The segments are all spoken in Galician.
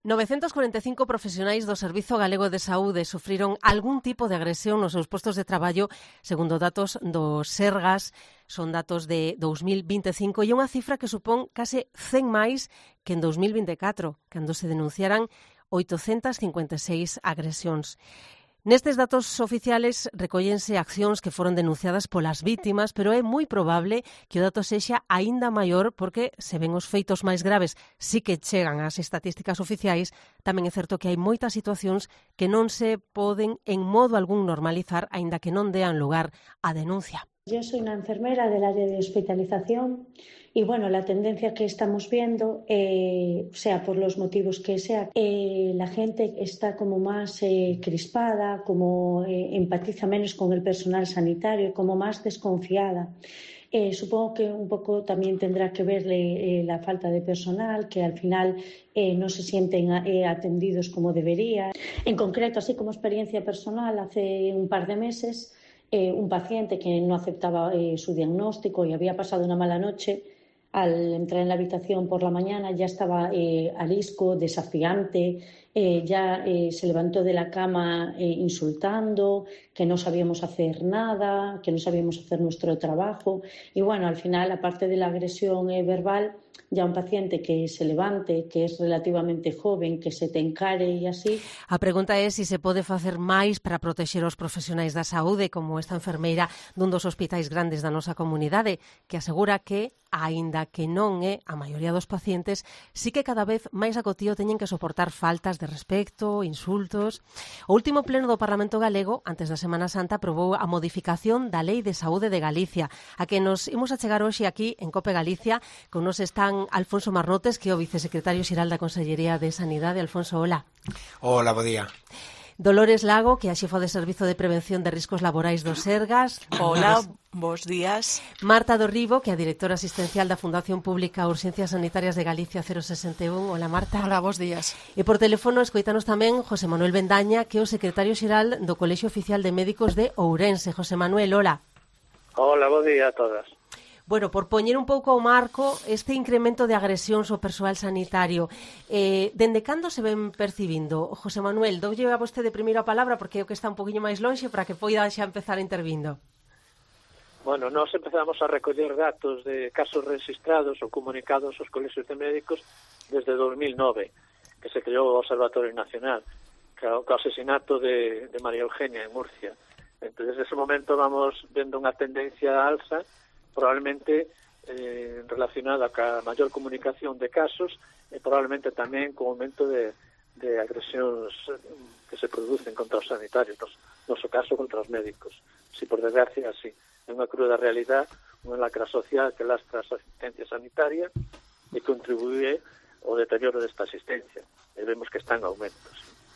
945 profesionais do Servizo Galego de Saúde sufriron algún tipo de agresión nos seus postos de traballo, segundo datos do Sergas. Son datos de 2025 e unha cifra que supón case 100 máis que en 2024, cando se denunciaran 856 agresións. Nestes datos oficiales recóllense accións que foron denunciadas polas vítimas, pero é moi probable que o dato sexa aínda maior porque, se ven os feitos máis graves, sí que chegan ás estatísticas oficiais, tamén é certo que hai moitas situacións que non se poden en modo algún normalizar, aínda que non dean lugar á denuncia. Yo soy una enfermera del área de hospitalización y bueno, la tendencia que estamos viendo, sea por los motivos que sea, la gente está como más crispada, como empatiza menos con el personal sanitario, como más desconfiada. Supongo que un poco también tendrá que ver la falta de personal, que al final no se sienten atendidos como debería. En concreto, así como experiencia personal, hace un par de meses, un paciente que no aceptaba su diagnóstico y había pasado una mala noche, al entrar en la habitación por la mañana ya estaba arisco, desafiante, ya se levantó de la cama insultando, que no sabíamos hacer nada, que no sabíamos hacer nuestro trabajo. Y bueno, al final, aparte de la agresión verbal, ya un paciente que se levante, que es relativamente joven, que se te encare e así. A pregunta é se se pode facer máis para protexer os profesionais da saúde, como esta enfermeira dun dos hospitais grandes da nosa comunidade, que asegura que, aínda que non é a maioría dos pacientes, sí que cada vez máis acotío teñen que soportar faltas de respecto, insultos. O último pleno do Parlamento Galego, antes da Semana Santa, aprobou a modificación da Lei de Saúde de Galicia, a que nos imos a chegar hoxe aquí en COPE Galicia. Con nos están Alfonso Marnotes, que é o vicesecretario xeral da Consellería de Sanidade. Alfonso, hola. Hola, bo día. Dolores Lago, que é a xefa de Servizo de Prevención de Riscos Laborais do Sergas. Hola, bos días. Marta Dorribo, que é a directora asistencial da Fundación Pública Urxencias Sanitarias de Galicia 061. Hola, Marta. Hola, bos días. E por teléfono escoitanos tamén José Manuel Bendaña, que é o secretario xeral do Colexio Oficial de Médicos de Ourense. José Manuel, hola. Hola, bo día a todas. Bueno, por poñer un pouco ao marco este incremento de agresións ao persoal sanitario, dende cando se ven percibindo? José Manuel, doulle a vostede primeiro a palabra porque é o que está un poquinho máis lonxe para que poida xa empezar intervindo. Bueno, nós empezamos a recoller datos de casos registrados ou comunicados aos colexios de médicos desde 2009, que se creou o Observatorio Nacional, co asesinato de María Eugenia en Murcia. Entonces, desde ese momento vamos vendo unha tendencia a alza, probablemente relacionada ca maior comunicación de casos e probablemente tamén co aumento de agresións que se producen contra os sanitarios, no noso caso contra os médicos. Si por desgracia, así, é unha cruda realidade, unha lacra social que lastra a asistencia sanitaria e contribuye ao deterioro desta asistencia. E vemos que está en aumentos.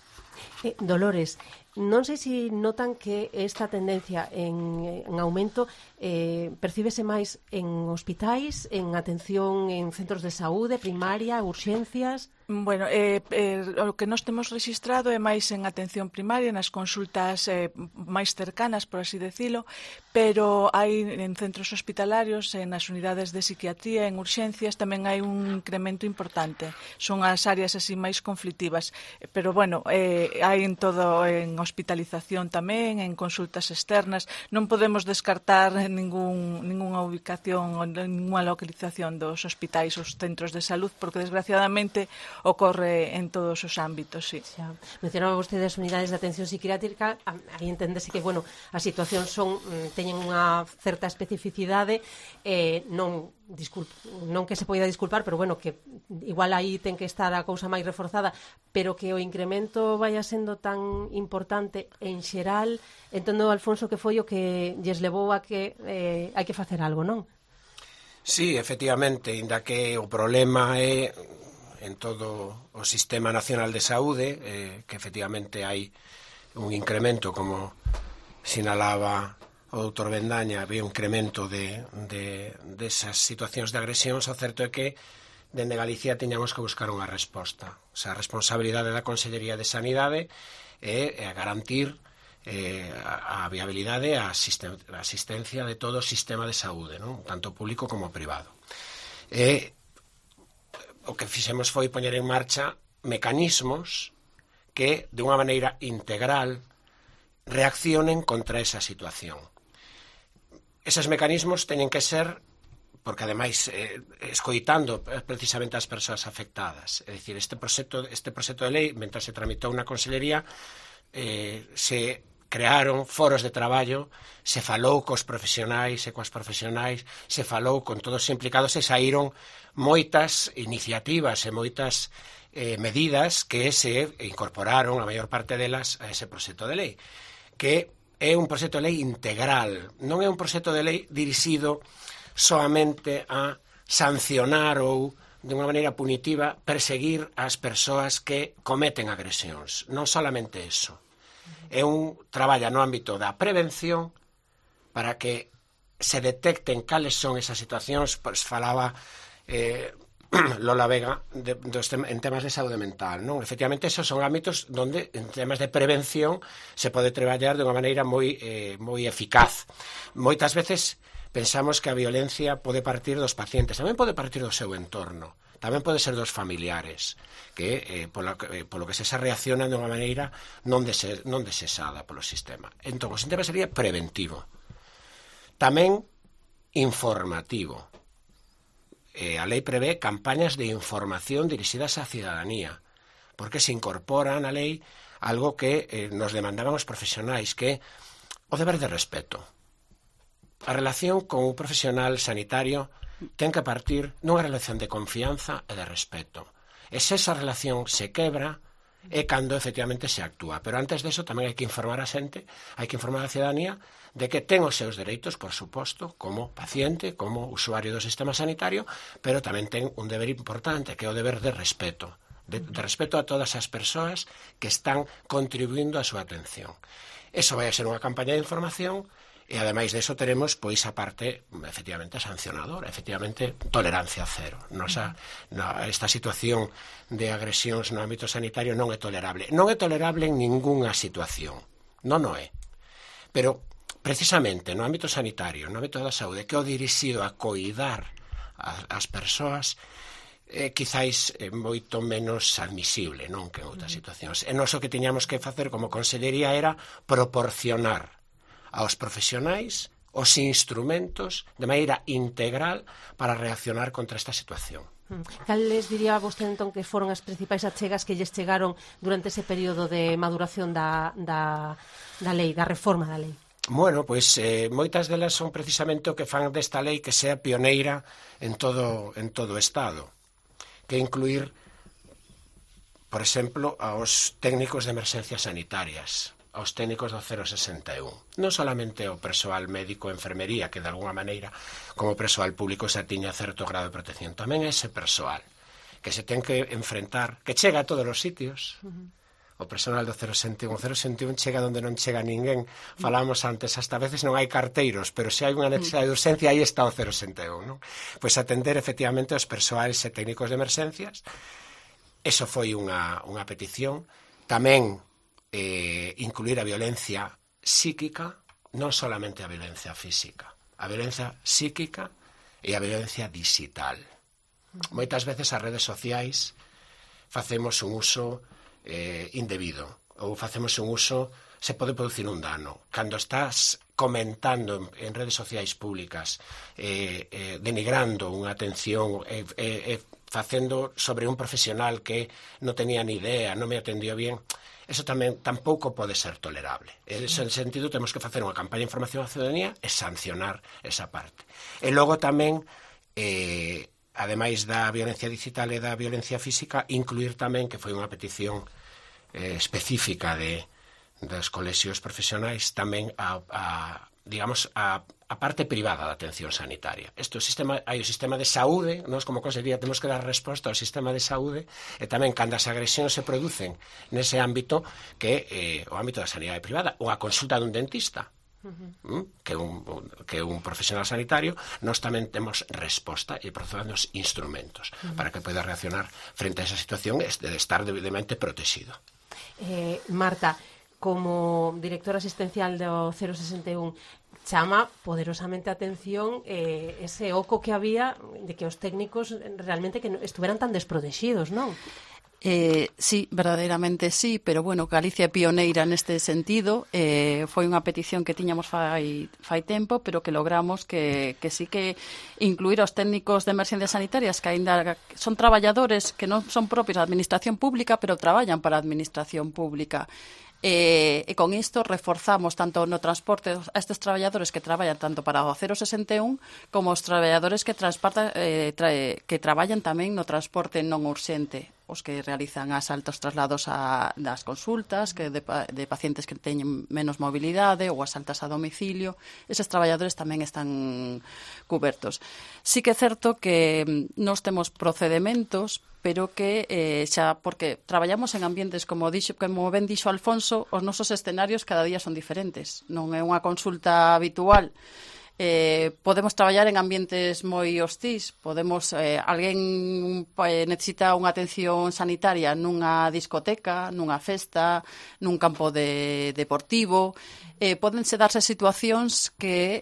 Dolores, non sei se notan que esta tendencia en aumento percíbese máis en hospitais, en atención en centros de saúde, primaria, urxencias. Bueno, o que nós temos registrado é máis en atención primaria, nas consultas máis cercanas, por así decilo, pero hai en centros hospitalarios, nas unidades de psiquiatría, en urxencias, tamén hai un incremento importante. Son as áreas así máis conflitivas, pero bueno, hai en todo, en hospitalización tamén, en consultas externas. Non podemos descartar ningunha ubicación ou ningunha localización dos hospitais, os centros de salud, porque desgraciadamente ocorre en todos os ámbitos, sí. Xa. Mencionaba vostede as unidades de atención psiquiátrica, aí enténdese que, bueno, as situacións teñen unha certa especificidade, non que se poida disculpar, pero bueno, que igual aí ten que estar a cousa máis reforzada, pero que o incremento vaya sendo tan importante en xeral, entendo, Alfonso, que foi o que lles levou a que hai que facer algo, non? Sí, efectivamente, inda que o problema é en todo o Sistema Nacional de Saúde, que efectivamente hai un incremento, como sinalaba o doutor Bendaña, había un incremento desas situacións de agresións. O certo é que dende Galicia tiñamos que buscar unha resposta. O sea, a responsabilidade da Consellería de Sanidade é garantir a viabilidade e a asistencia de todo o sistema de saúde, non? Tanto público como privado. O que fixemos foi poñer en marcha mecanismos que, de unha maneira integral, reaccionen contra esa situación. Eses mecanismos teñen que ser, porque ademais, escoitando precisamente as persoas afectadas, é dicir, este proxecto de lei, mentre se tramitou na Consellería, se crearon foros de traballo, se falou cos profesionais e coas profesionais, se falou con todos os implicados e saíron moitas iniciativas e moitas medidas que se incorporaron, a maior parte delas, a ese proxecto de lei, que é un proxecto de lei integral, non é un proxecto de lei dirixido soamente a sancionar ou, de unha maneira punitiva, perseguir as persoas que cometen agresións. Non solamente eso. É un traballo no ámbito da prevención para que se detecten cales son esas situacións. Pois falaba Lola Vega en temas de saúde mental, non? Efectivamente, esos son ámbitos onde, en temas de prevención, se pode traballar de unha maneira moi eficaz. Moitas veces pensamos que a violencia pode partir dos pacientes, tamén pode partir do seu entorno. Tamén pode ser dos familiares, que polo que se reaccionan de unha maneira non desexada polo sistema. Entón, o sistema sería preventivo. Tamén informativo. A lei prevé campañas de información dirixidas á cidadanía, porque se incorpora na lei algo que nos demandaban os profesionais, que é o deber de respeto. A relación con un profesional sanitario ten que partir dunha relación de confianza e de respeto. E se esa relación se quebra, é cando efectivamente se actúa. Pero antes de eso tamén hai que informar a xente, hai que informar a cidadanía de que ten os seus dereitos, por suposto, como paciente, como usuario do sistema sanitario, pero tamén ten un deber importante, que é o deber de respeto. De respeto a todas as persoas que están contribuindo á súa atención. Eso vai a ser unha campaña de información. E, ademais de eso, teremos, pois, a parte, efectivamente, sancionadora, efectivamente, tolerancia cero. Esta situación de agresións no ámbito sanitario non é tolerable. Non é tolerable en ningunha situación. Non o é. Pero, precisamente, no ámbito sanitario, no ámbito da saúde, que é o dirixido a coidar as persoas, quizáis moito menos admisible, non, que en outras situacións. E nós o que tiñamos que facer como Consellería era proporcionar aos profesionais os instrumentos de maneira integral para reaccionar contra esta situación. Cal les diría vostede entón que foron as principais achegas que lles chegaron durante ese período de maduración da lei, da reforma da lei? Bueno, pois moitas delas son precisamente o que fan desta lei que sea pioneira en todo o Estado, que incluir, por exemplo, aos técnicos de emerxencias sanitarias, aos técnicos do 061. Non solamente o persoal médico e enfermería, que de alguna maneira, como persoal público, xa tiña certo grado de protección. Tamén ese persoal que se ten que enfrentar, que chega a todos os sitios. O personal do 061. O 061 chega onde non chega ninguén. Falamos antes, hasta veces non hai carteiros, pero se hai unha necesidade de urxencia, aí está o 061, non? Pois atender efectivamente os persoais e técnicos de emerxencias. Eso foi unha petición. Tamén incluir a violencia psíquica, non solamente a violencia física, a violencia psíquica e a violencia digital. Moitas veces as redes sociais facemos un uso indebido, ou facemos un uso, se pode producir un dano. Cando estás comentando en redes sociais públicas, denigrando unha atención, facendo sobre un profesional que non tenía ni idea, non me atendió bien, eso tamén tampouco pode ser tolerable. En ese sentido, temos que facer unha campaña de información á ciudadanía e sancionar esa parte. E logo tamén, ademais da violencia digital e da violencia física, incluir tamén, que foi unha petición específica dos colexios profesionais, tamén a parte privada da atención sanitaria. Hai o sistema de saúde, nós como Consellería temos que dar resposta ao sistema de saúde, e tamén cando as agresións se producen nese ámbito, que é o ámbito da sanidade privada, ou a consulta dun dentista, que é un profesional sanitario, nós tamén temos resposta e procedemos instrumentos para que poida reaccionar frente a esa situación e de estar debidamente protegido. Marta, como directora asistencial do 061, chama poderosamente a atención ese oco que había de que os técnicos realmente que estuveran tan desprotegidos, non? Sí, verdadeiramente sí, pero bueno, Galicia é pioneira neste sentido, foi unha petición que tiñamos fai tempo, pero que logramos que sí que incluir aos técnicos de emerxencias sanitarias que aínda son traballadores que non son propios da administración pública, pero traballan para a administración pública. E con isto reforzamos tanto no transporte a estes traballadores que traballan tanto para o 061 como os traballadores que traballan tamén no transporte non urxente, os que realizan as altos traslados das consultas de pacientes que teñen menos mobilidade ou as altas a domicilio. Eses traballadores tamén están cubertos. Sí que é certo que nós temos procedementos, pero que xa, porque traballamos en ambientes, como ben dixo Alfonso, os nosos escenarios cada día son diferentes. Non é unha consulta habitual. Podemos traballar en ambientes moi hostís, alguén necesita unha atención sanitaria nunha discoteca, nunha festa, nun campo deportivo. Pódense darse situacións que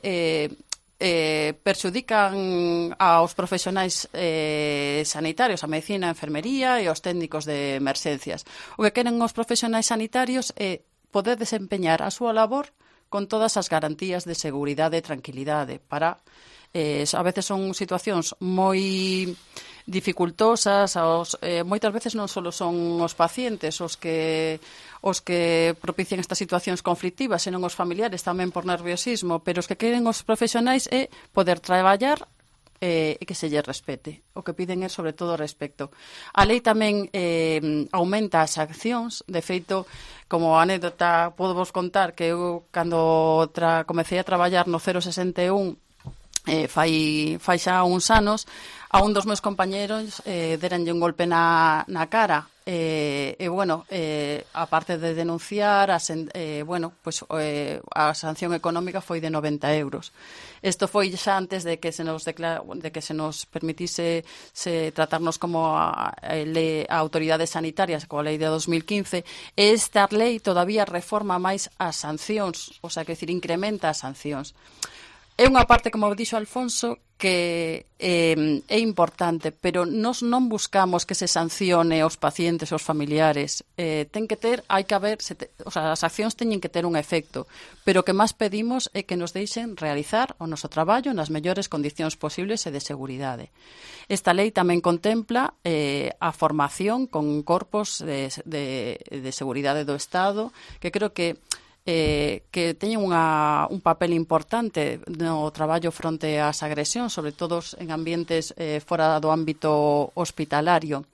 perxudican aos profesionais sanitarios, a medicina, a enfermería e aos técnicos de emerxencias. O que queren os profesionais sanitarios é poder desempeñar a súa labor con todas as garantías de seguridade e tranquilidade para a veces son situacións moi dificultosas, moitas veces non só son os pacientes os que propician estas situacións conflictivas, senón os familiares tamén por nerviosismo, pero os que queren os profesionais é poder traballar e que se lle respete. O que piden é, sobre todo, respecto. A lei tamén aumenta as accións. De feito, como anécdota, podo vos contar que eu, cando comecei a traballar no 061, fai xa uns anos, a un dos meus compañeros deranlle un golpe na cara. A parte de denunciar, a sanción económica foi de 90 euros. Isto foi xa antes de que se nos permitise tratarnos como a autoridades sanitarias coa lei de 2015. Esta lei todavía reforma máis as sancións, o sea, que decir, incrementa as sancións. É unha parte, como dixo Alfonso, que é importante, pero nós non buscamos que se sancione aos pacientes e aos familiares. As accións teñen que ter un efecto, pero o que máis pedimos é que nos deixen realizar o noso traballo nas mellores condicións posibles e de seguridade. Esta lei tamén contempla a formación con corpos de seguridade do Estado, que creo que teñen un papel importante no traballo fronte ás agresións, sobre todo en ambientes fora do ámbito hospitalario.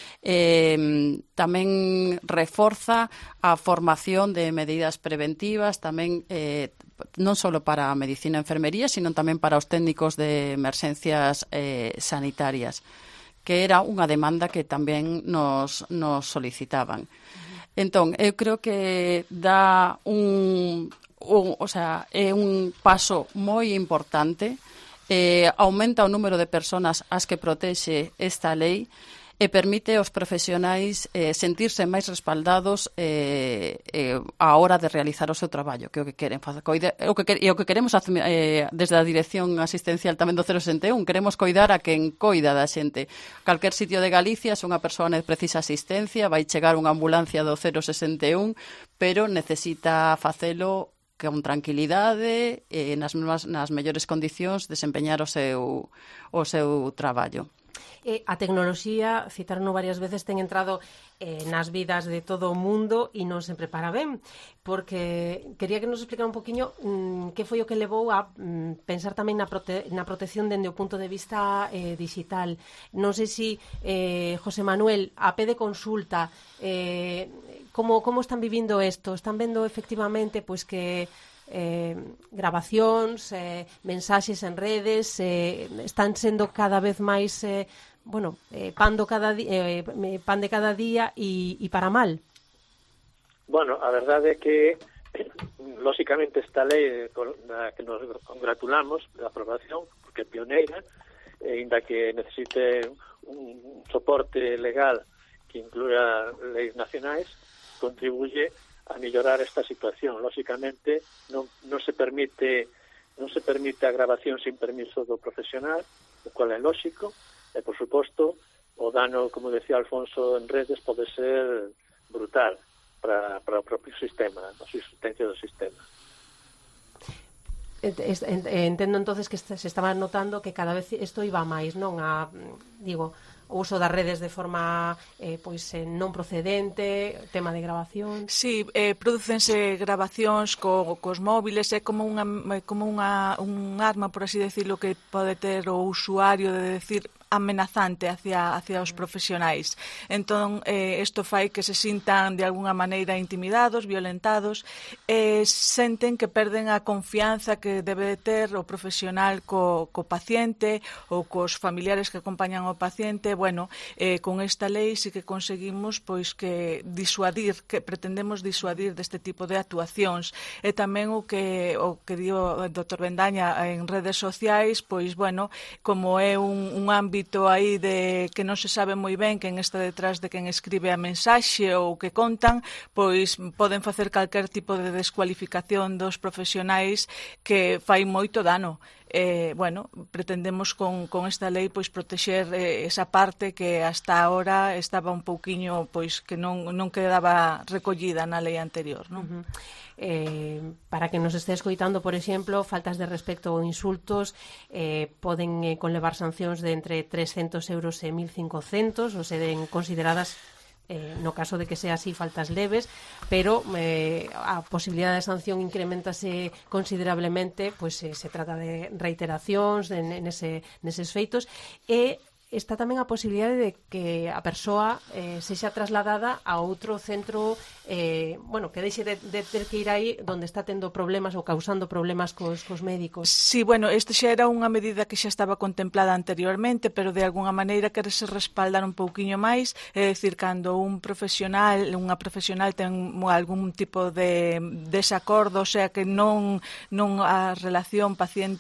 Tamén reforza a formación de medidas preventivas, tamén non só para a medicina e enfermería, sino tamén para os técnicos de emerxencias sanitarias, que era unha demanda que tamén nos solicitaban. Entón, eu creo que dá é un paso moi importante, aumenta o número de persoas ás que protexe esta lei e permite aos profesionais sentirse máis respaldados á hora de realizar o seu traballo, que é o que queren facer. E o que queremos desde a Dirección Asistencial tamén do 061, queremos coidar a quen coida da xente. Calquer sitio de Galicia, se unha persoa precisa asistencia, vai chegar unha ambulancia do 061, pero necesita facelo con tranquilidade e nas mellores condicións desempeñar o seu traballo. A tecnoloxía, citaron varias veces, ten entrado nas vidas de todo o mundo e non sempre para ben, porque quería que nos explicara un poquinho que foi o que levou a pensar tamén na protección dende o punto de vista digital. Non sei se, José Manuel, a pé de consulta, como están vivindo isto? Están vendo efectivamente pois que grabacións, mensaxes en redes están sendo cada vez máis pan de cada día e para mal. Bueno, a verdade é que lóxicamente esta lei na que nos congratulamos da aprobación, porque é pioneira, ainda que necesite un soporte legal que incluya leis nacionais, contribuye a mellorar esta situación. Lóxicamente non se permite a grabación sin permiso do profesional, o cual é lóxico, e por suposto o dano, como decía Alfonso, en redes pode ser brutal para o propio sistema, a subsistencia do sistema. Entendo entonces que se estaba notando que cada vez isto iba máis, non? O uso das redes de forma non procedente, tema de grabacións. Sí, prodúcense grabacións cos móviles, é como un arma, por así decirlo, que pode ter o usuario de decir amenazante hacia os profesionais. Entón, isto fai que se sintan de alguna maneira intimidados, violentados, senten que perden a confianza que debe de ter o profesional co paciente ou cos familiares que acompañan ao paciente. Bueno, con esta lei sí que conseguimos que pretendemos disuadir deste tipo de actuacións. E tamén o que di o Dr. Bendaña en redes sociais, como é un ámbito aí de que non se sabe moi ben quen está detrás de quen escribe a mensaxe ou que contan, pois poden facer calquer tipo de descualificación dos profesionais que fai moito dano. Pretendemos con esta lei protexer esa parte que hasta ahora estaba un pouquiño que non quedaba recollida na lei anterior, non? Para que nos este escoitando, por exemplo, faltas de respecto ou insultos poden conlevar sancións de entre 300 euros e 1.500, ou seden consideradas no caso de que sea así faltas leves, pero a posibilidade de sanción incrementase considerablemente, se trata de reiteracións neses feitos, e está tamén a posibilidade de que a persoa sexa trasladada a outro centro, que deixe de ter que ir aí onde está tendo problemas ou causando problemas cos médicos. Sí, este xa era unha medida que xa estaba contemplada anteriormente, pero de alguna maneira querese respaldar un pouquiño máis, é dicir, cando unha profesional ten algún tipo de desacordo, o sea, que non a relación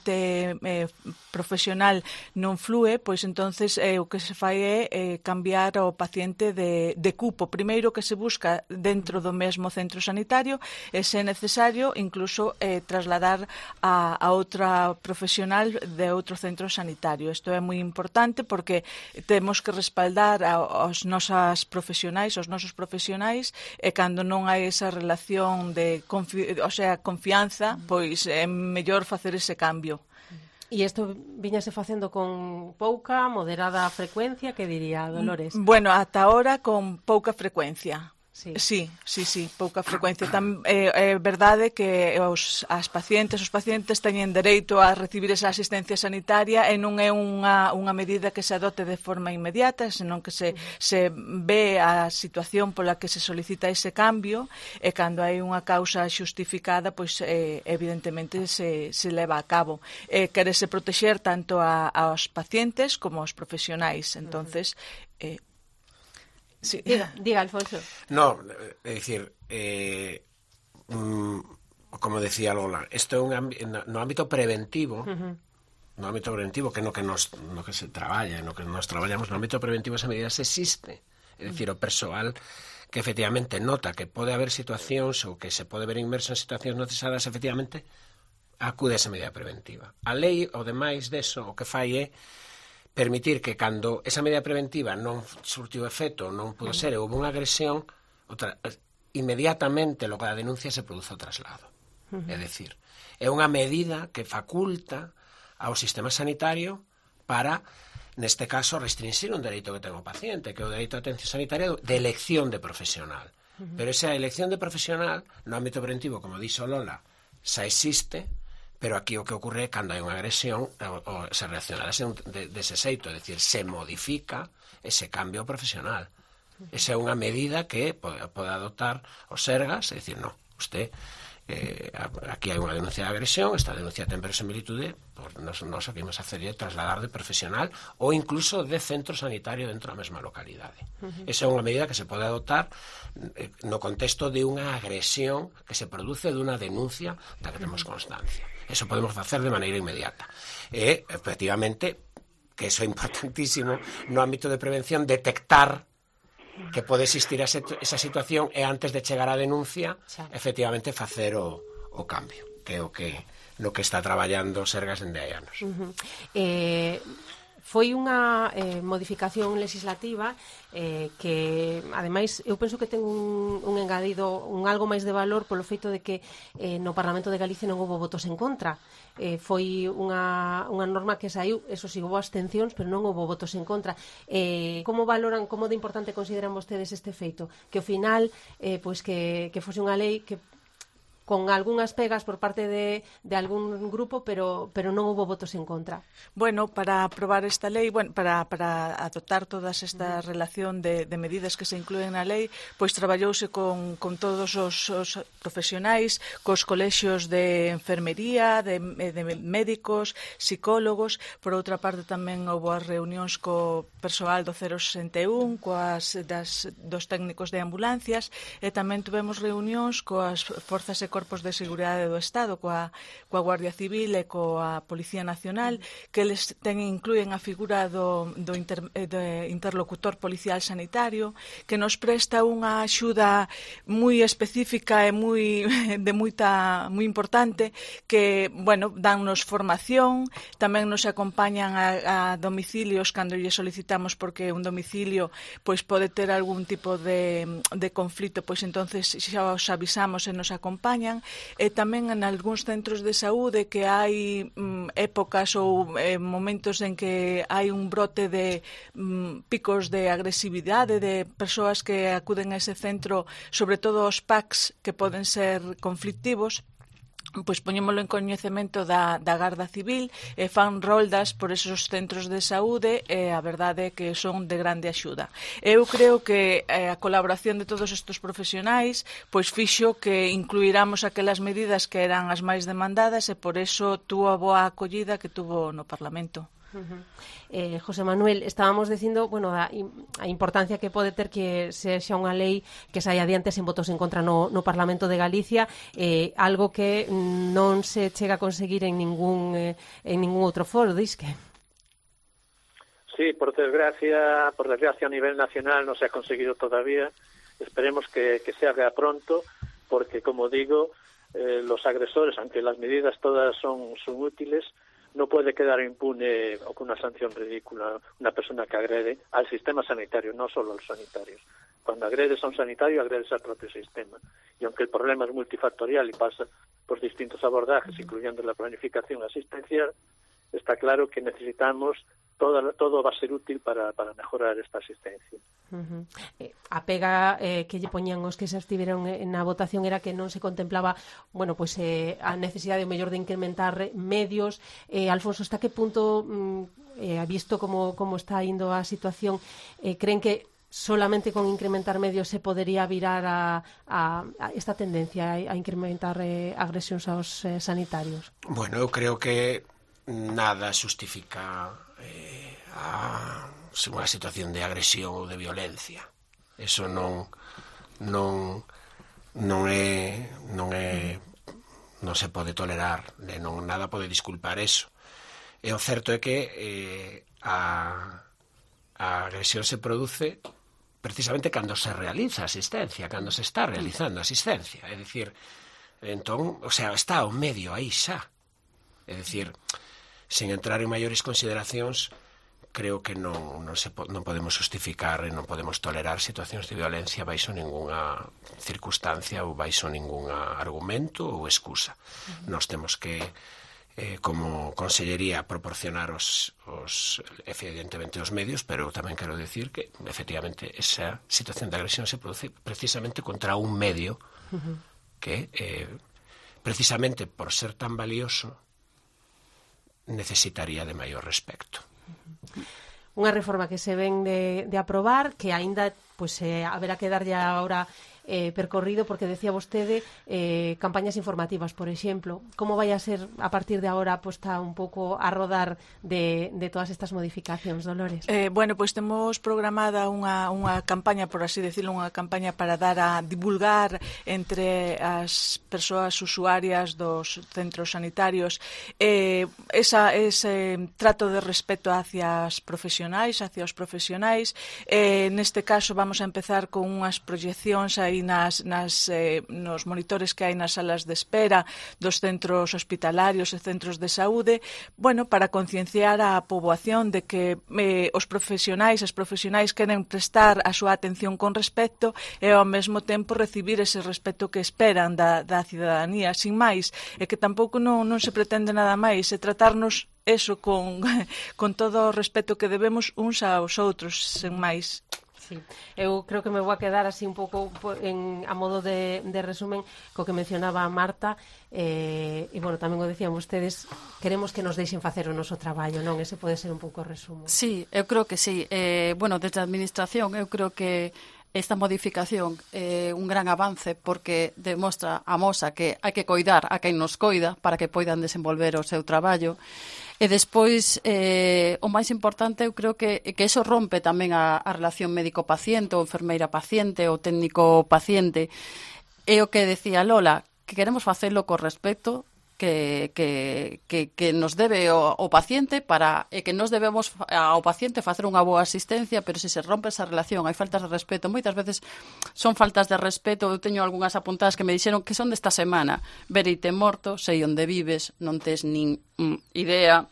paciente-profesional non flúe, pois entonces o que se fai é cambiar o paciente de cupo. Primeiro que se busca dentro do mesmo centro sanitario e, se é necesario, incluso trasladar a outra profesional de outro centro sanitario. Isto é moi importante porque temos que respaldar aos nosos profesionais, e cando non hai esa relación de confianza, pois é mellor facer ese cambio. E isto viñase facendo con pouca, moderada frecuencia, que diría, Dolores? Ata ahora con pouca frecuencia. Sí, pouca frecuencia. É verdade que os pacientes teñen dereito a recibir esa asistencia sanitaria e non é unha medida que se adote de forma inmediata, senón que se ve a situación pola que se solicita ese cambio, e cando hai unha causa xustificada, pois evidentemente se leva a cabo. Quérese protexer tanto aos pacientes como aos profesionais. Entonces, sí. Diga, Alfonso. No, é dicir, como decía Lola, isto é no ámbito preventivo, no ámbito preventivo, que no que se traballa, no que nos traballamos no ámbito preventivo, esa medida se existe. É dicir, o persoal que efectivamente nota que pode haber situacións ou que se pode ver inmerso en situacións necesarias, efectivamente, acude a esa medida preventiva. A lei, o demais deso, o que fai é permitir que cando esa medida preventiva non surtiu efecto, non pudo ser, houve unha agresión, inmediatamente logo da denuncia se produce o traslado. É dicir, é unha medida que faculta ao sistema sanitario para, neste caso, restringir un dereito que ten o paciente, que é o dereito a atención sanitaria de elección de profesional. Pero esa elección de profesional, no ámbito preventivo, como dixo Lola, xa existe, pero aquí o que ocorre é cando hai unha agresión se reacciona dese xeito, é dicir, se modifica ese cambio profesional. Esa é unha medida que pode adoptar o Sergas, é dicir, non, usted aquí hai unha denuncia de agresión, esta denuncia ten verosimilitude, nos o que imos hacer é trasladar de profesional ou incluso de centro sanitario dentro da mesma localidade. Esa é unha medida que se pode adoptar no contexto de unha agresión que se produce dunha denuncia da que temos constancia. Eso podemos facer de maneira inmediata. E, efectivamente, que eso é importantísimo no ámbito de prevención, detectar que pode existir esa situación e antes de chegar á denuncia, efectivamente, facer o cambio, que é no que está traballando Sergas dende hai anos. Foi unha modificación legislativa que, ademais, eu penso que ten un engadido, un algo máis de valor polo feito de que no Parlamento de Galicia non houve votos en contra. Foi unha norma que saiu, eso si, houve abstencións, pero non houve votos en contra. Como valoran, como de importante consideran vostedes este feito? Que ao final, pois que fose unha lei que con algunhas pegas por parte de algún grupo, pero non houve votos en contra. Bueno, para aprobar esta lei, para adoptar todas esta relación de medidas que se inclúen na lei, pois traballouse con todos os profesionais, cos colexios de enfermería, de médicos, psicólogos. Por outra parte, tamén houve as reunións co persoal do 061, dos técnicos de ambulancias, e tamén tivemos reunións coas forzas e corpos de seguridade do Estado, coa Guardia Civil e coa Policía Nacional, que eles inclúen a figura do interlocutor policial sanitario, que nos presta unha axuda moi específica e moi importante, que, dannos formación, tamén nos acompañan a domicilios cando lle solicitamos, porque un domicilio pois pode ter algún tipo de conflito, pois entonces xa os avisamos e nos acompañan. E tamén en algúns centros de saúde que hai épocas ou momentos en que hai un brote de picos de agresividade de persoas que acuden a ese centro, sobre todo os PACs que poden ser conflictivos, pois poñémolo en coñecemento da Garda Civil e fan roldas por esos centros de saúde, e a verdade é que son de grande axuda. Eu creo que a colaboración de todos estes profesionais pois fixo que incluiramos aquelas medidas que eran as máis demandadas, e por eso tuvo a boa acollida que tuvo no Parlamento. José Manuel, estábamos dicindo, a importancia que pode ter que sexa unha lei que saia adiante sen votos en contra no Parlamento de Galicia, algo que non se chega a conseguir en ningún outro foro, disque. Sí, por desgracia a nivel nacional non se ha conseguido todavía. Esperemos que se haga pronto, porque, como digo, los agresores, aunque las medidas todas son útiles, no puede quedar impune o con una sanción ridícula una persona que agrede al sistema sanitario, no solo a los sanitarios. Cuando agredes a un sanitario, agredes al propio sistema. Y aunque el problema es multifactorial y pasa por distintos abordajes, incluyendo la planificación asistencial, está claro que necesitamos todo va a ser útil para mejorar esta asistencia. A pega que lle poñían os que se abstiveron na votación era que non se contemplaba a necesidade o mellor de incrementar medios. Alfonso, hasta que punto, visto como está indo a situación, creen que solamente con incrementar medios se podería virar a esta tendencia a incrementar agresións aos sanitarios? Bueno, eu creo que nada xustifica unha situación de agresión ou de violencia. Eso non se pode tolerar, nada pode disculpar eso. E o certo é que a agresión se produce precisamente cando se realiza asistencia, cando se está realizando asistencia. É dicir, entón, está o medio aí xa. É dicir, sen entrar en maiores consideracións, creo que non podemos justificar e non podemos tolerar situacións de violencia baixo ningunha circunstancia ou baixo ningún argumento ou excusa. Nós temos que, como Consellería, proporcionar evidentemente os medios, pero tamén quero decir que, efectivamente, esa situación de agresión se produce precisamente contra un medio que, precisamente por ser tan valioso, necesitaría de maior respecto. Unha reforma que se ven de aprobar, que aínda haberá que darlle agora percorrido, porque decía vostede campañas informativas, por exemplo. Como vai a ser a partir de agora posta un pouco a rodar de todas estas modificacións, Dolores? Pois temos programada unha campaña, por así decirlo, unha campaña para dar a divulgar entre as persoas usuarias dos centros sanitarios ese trato de respeto hacia os profesionais. Neste caso vamos a empezar con unhas proyeccións aí nos monitores que hai nas salas de espera dos centros hospitalarios e centros de saúde, bueno, para concienciar a poboación de que os profesionais, as profesionais queren prestar a súa atención con respecto e ao mesmo tempo recibir ese respeto que esperan da cidadanía, sin máis, e que tampouco non se pretende nada máis, e tratarnos eso con todo o respeto que debemos uns aos outros, sen máis. Sí. Eu creo que me vou a quedar así un pouco a modo de resumen co que mencionaba a Marta, e bueno, tamén o decían vostedes, queremos que nos deixen facer o noso traballo, non? Ese pode ser un pouco o resumo. Sí, eu creo que sí. Bueno, desde a Administración eu creo que esta modificación é un gran avance porque amosa que hai que coidar a quen nos coida para que poidan desenvolver o seu traballo. E despois, o máis importante, eu creo que eso rompe tamén a relación médico-paciente, ou enfermeira-paciente, ou técnico-paciente. É o que decía Lola, que queremos facelo con respecto que nos debe o paciente e que nos debemos ao paciente facer unha boa asistencia, pero se rompe esa relación, hai faltas de respeto, moitas veces son faltas de respeto. Eu teño algunhas apuntadas que me dixeron que son desta semana: verite morto, sei onde vives, non tes nin idea.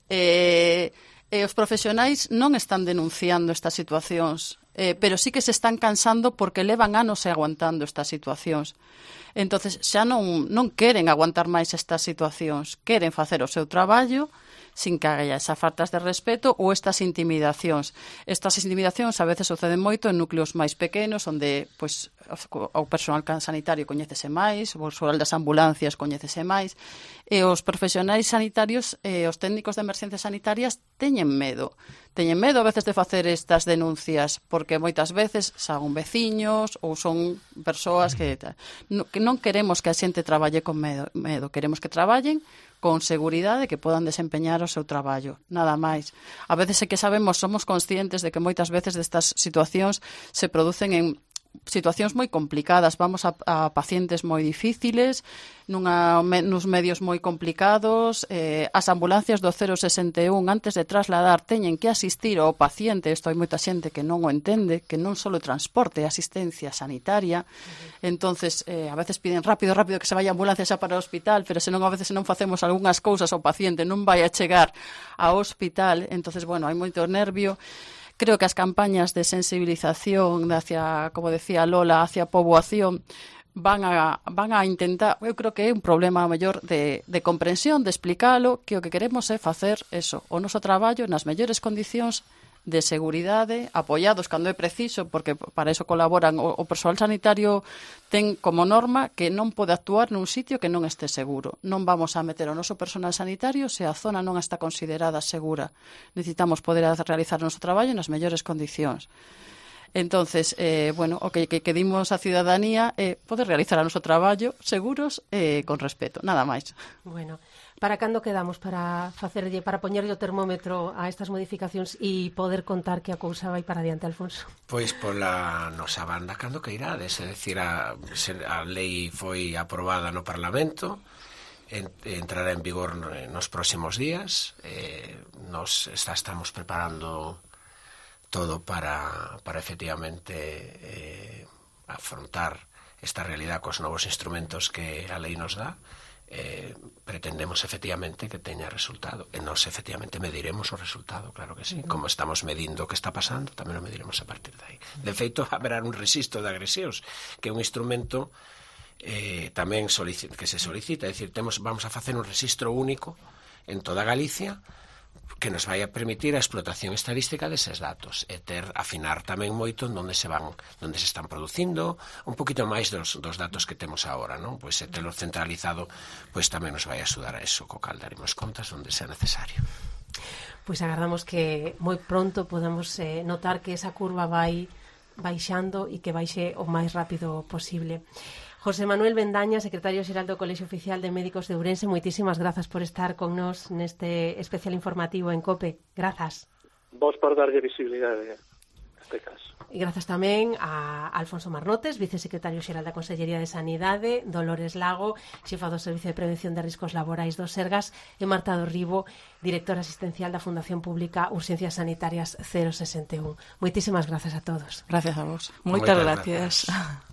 E os profesionais non están denunciando estas situacións, pero sí que se están cansando porque levan anos aguantando estas situacións. Entonces xa non queren aguantar máis estas situacións, queren facer o seu traballo sin que haya esas faltas de respeto ou estas intimidacións. Estas intimidacións a veces suceden moito en núcleos máis pequenos, onde pois o personal sanitario coñécese máis, o persoal das ambulancias coñécese máis, e os profesionais sanitarios e os técnicos de emerxencias sanitarias teñen medo a veces de facer estas denuncias, porque moitas veces son veciños ou son persoas que non queremos que a xente traballe con medo, queremos que traballen con seguridade, que podan desempeñar o seu traballo, nada máis. A veces é que somos conscientes de que moitas veces destas situacións se producen en situacións moi complicadas, vamos a pacientes moi difíciles, nos medios moi complicados, as ambulancias do 061 antes de trasladar teñen que asistir ao paciente, isto hai moita xente que non o entende, que non só transporte, asistencia sanitaria, entonces a veces piden rápido que se vaya a ambulancia xa para o hospital, pero senón a veces non facemos algunhas cousas ao paciente non vai a chegar ao hospital, entonces bueno, hai moito nervio. Creo que as campañas de sensibilización hacia, como decía Lola, hacia a poboación van a intentar, eu creo que é un problema mellor de comprensión, de explicalo, que o que queremos é facer eso, o noso traballo nas mellores condicións de seguridade, apoiados cando é preciso, porque para eso colaboran o persoal sanitario, ten como norma que non pode actuar nun sitio que non este seguro. Non vamos a meter o noso personal sanitario se a zona non está considerada segura. Necesitamos poder realizar o noso traballo nas mellores condicións. Entonces, bueno, o que dimos á cidadanía é poder realizar o noso traballo seguros e con respeto, nada máis. Bueno, para cando quedamos para poñerlle o termómetro a estas modificacións e poder contar que a cousa vai para diante, Alfonso? Pois pola nosa banda cando que irades, é dicir, a lei foi aprobada no Parlamento, entrará en vigor nos próximos días, nos estamos preparando todo para efectivamente afrontar esta realidad cos novos instrumentos que a lei nos dá. Pretendemos efectivamente que teña resultado e nos efectivamente mediremos o resultado, claro que sí, como estamos medindo o que está pasando, tamén o mediremos a partir de aí. De feito, haberá un rexistro de agresións, que é un instrumento tamén que se solicita, é dicir, vamos a facer un rexistro único en toda Galicia que nos vai a permitir a explotación estadística deses datos e afinar tamén moito onde se están producindo, un poquito máis dos datos que temos agora, non? Pois se telo centralizado, pois tamén nos vai a axudar a eso, co cal daremos contas onde sea necesario. Pois agardamos que moi pronto podamos notar que esa curva vai baixando e que baixe o máis rápido posible. José Manuel Bendaña, secretario xeral do Colexio Oficial de Médicos de Ourense, moitísimas grazas por estar con nós neste especial informativo en COPE. Grazas. Vos por darlle visibilidade. que caso. E grazas tamén a Alfonso Marnotes, vicesecretario xeral da Consellería de Sanidade, Dolores Lago, xefa do Servicio de Prevención de Riscos Laborais do Sergas, e Marta Dorribo, directora asistencial da Fundación Pública Urxencias Sanitarias 061. Moitísimas grazas a todos. Gracias a vos. Moitas gracias.